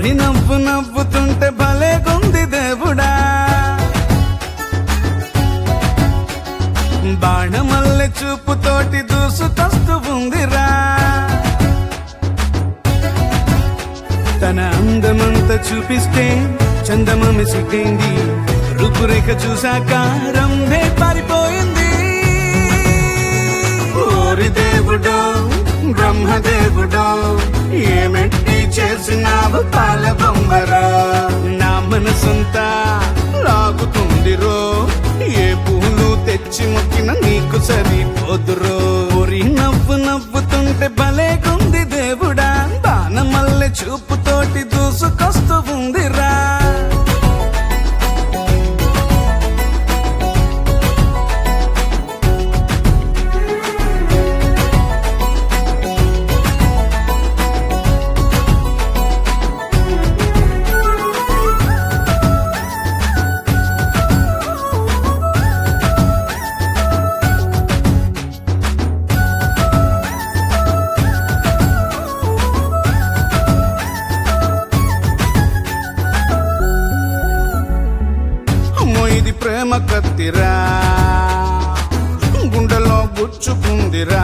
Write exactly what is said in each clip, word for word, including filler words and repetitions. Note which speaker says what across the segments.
Speaker 1: ఓరి నవ్వు నవ్వుతుంటే భలే గుంది దేవుడా, బాణమల్లె చూపుతోటి దూసుకొస్తూ ఉందిరా. తన అందమంతా చూపిస్తే చందమామ సిగ్గైంది, రూపురేఖ చూశాక రంభే పారిపోయింది. ఓరి దేవుడో బ్రహ్మదేవుడో, ఏమెట్టి చేసినావు పాల బొమ్మరా. నా మనసంతా లాగుతుందిరో, ఏ పూలు తెచ్చి మొక్కిన నీకు సరిపోదురో. ఓరి నవ్వు నవ్వుతుంటే భలే గుంది దేవుడా, బాణమల్లె చూపుతోటి దూసుకొస్తూ ఉందిరా. ఇది ప్రేమ కత్తిరా, గుండెలో గుచ్చుకుందిరా,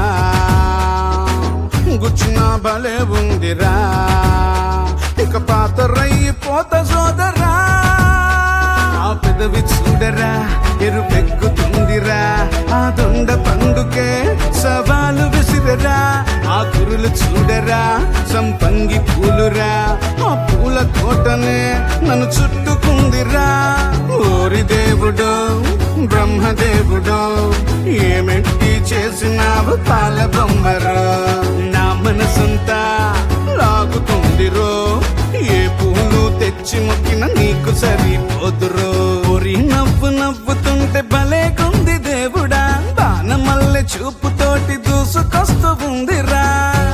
Speaker 1: గుచ్చిన భలే ఉందిరా, ఇక పాతరయ్యిపోత సోదరా. ఆ పెదవి చూడరా ఎరుపెక్కుతుందిరా, ఆ దొండ పండుకే సవాలు విసిరరా. ఆ కురులు చూడరా సంపంగి పూలురా, ఆ పూల కోటనే నన్ను చుట్టుకుందిరా. ఓరి దేవుడో బ్రహ్మదేవుడో, ఏమెట్టి చేసినావు పాల బొమ్మరా. నా మనసంతా లాగుతుందిరో, ఏ పూలు తెచ్చి మొక్కిన నీకు సరిపోదురో. ఓరి నవ్వు నవ్వుతుంటే భలే గుంది దేవుడా, బాణమల్లె చూపుతోటి దూసుకొస్తూ ఉందిరా.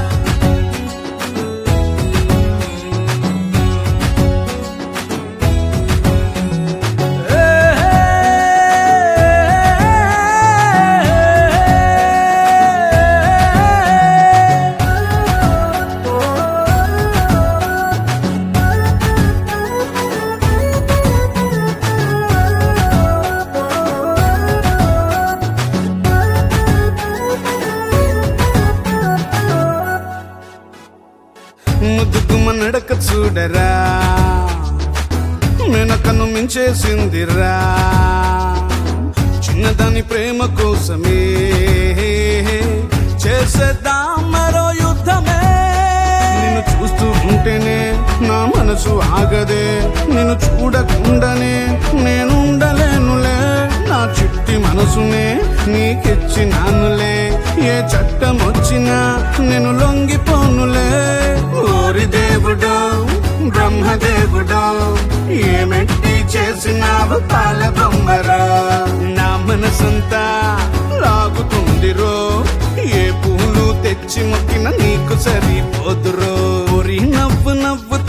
Speaker 1: ముద్దుగుమ్మ నడక చూడరా, మెనకను మించేసిందిరా. చిన్నదాని ప్రేమ కోసమే చేసేద్దాం మరో యుద్ధమే. నిన్ను చూస్తూ ఉంటేనే నా మనసు ఆగదే, నిన్ను చూడకుండానే నేను ఉండలేనులే. నా చిట్టి మనసునే నీకిచ్చినానులే, ఏ చట్టం వచ్చినా నేను లొంగిపోనులే. ఓరి దేవుడో బ్రహ్మదేవుడో, ఏమెట్టి చేసినావు పాల బొమ్మరా. నా మనసంతా లాగుతుందిరో, ఏ పూలు తెచ్చి మొక్కిన నీకు సరిపోదురో. ఓరి నవ్వు నవ్వు